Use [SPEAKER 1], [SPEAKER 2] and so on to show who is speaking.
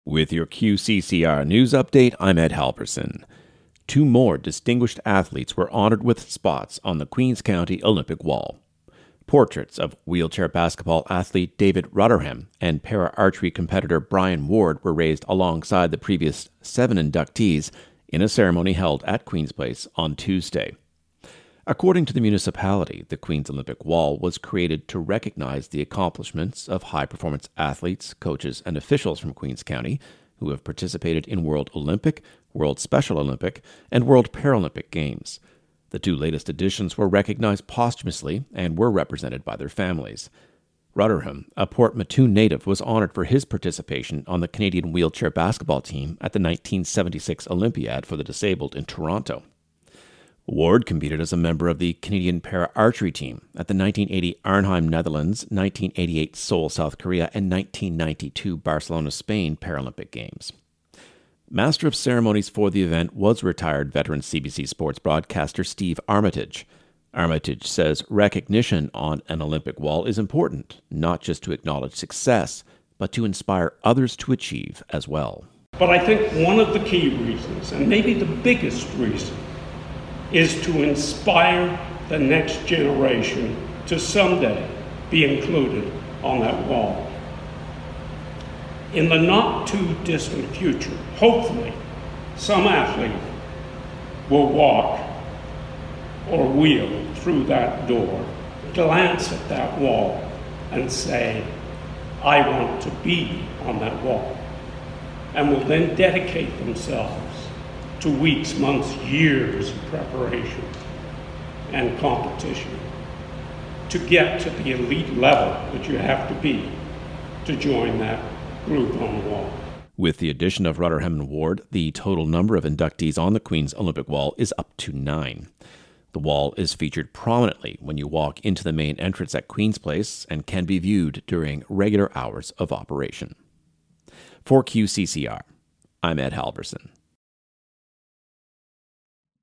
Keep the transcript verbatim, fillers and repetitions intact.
[SPEAKER 1] With your Q C C R News Update, I'm Ed Halverson. Two more distinguished athletes were honored with spots on the Queens County Olympic Wall. Portraits of wheelchair basketball athlete David Rudderham and para-archery competitor Brian Ward were raised alongside the previous seven inductees in a ceremony held at Queen's Place on Tuesday. According to the municipality, the Queen's Olympic Wall was created to recognize the accomplishments of high-performance athletes, coaches, and officials from Queens County who have participated in World Olympic, World Special Olympic, and World Paralympic Games. The two latest editions were recognized posthumously and were represented by their families. Rudderham, a Port Mattoon native, was honored for his participation on the Canadian wheelchair basketball team at the nineteen seventy-six Olympiad for the Disabled in Toronto. Ward competed as a member of the Canadian para-archery team at the nineteen eighty Arnhem, Netherlands, nineteen eighty-eight Seoul, South Korea, and nineteen ninety-two Barcelona, Spain Paralympic Games. Master of Ceremonies for the event was retired veteran C B C Sports broadcaster Steve Armitage. Armitage says recognition on an Olympic wall is important, not just to acknowledge success, but to inspire others to achieve as well.
[SPEAKER 2] But I think one of the key reasons, and maybe the biggest reason, is to inspire the next generation to someday be included on that wall. In the not too distant future, hopefully, some athlete will walk or wheel through that door, glance at that wall, and say, I want to be on that wall, and will then dedicate themselves to weeks, months, years of preparation and competition to get to the elite level that you have to be to join that group on the wall.
[SPEAKER 1] With the addition of Rudderham and Ward, the total number of inductees on the Queen's Olympic Wall is up to nine. The wall is featured prominently when you walk into the main entrance at Queen's Place and can be viewed during regular hours of operation. For Q C C R, I'm Ed Halverson.